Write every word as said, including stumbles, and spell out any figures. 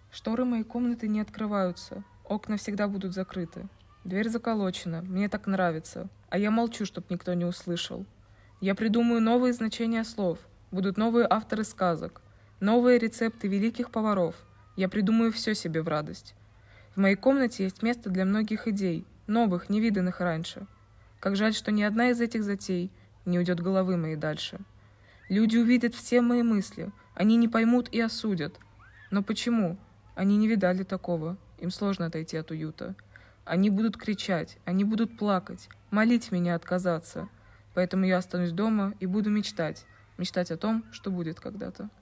Шторы моей комнаты не открываются, окна всегда будут закрыты. Дверь заколочена, мне так нравится, а я молчу, чтоб никто не услышал. Я придумаю новые значения слов, будут новые авторы сказок, новые рецепты великих поваров. Я придумаю все себе в радость. В моей комнате есть место для многих идей, новых, невиданных раньше. Как жаль, что ни одна из этих затей не уйдет головы моей дальше. Люди увидят все мои мысли, они не поймут и осудят. Но почему? Они не видали такого, им сложно отойти от уюта. Они будут кричать, они будут плакать, молить меня отказаться. Поэтому я останусь дома и буду мечтать, мечтать о том, что будет когда-то.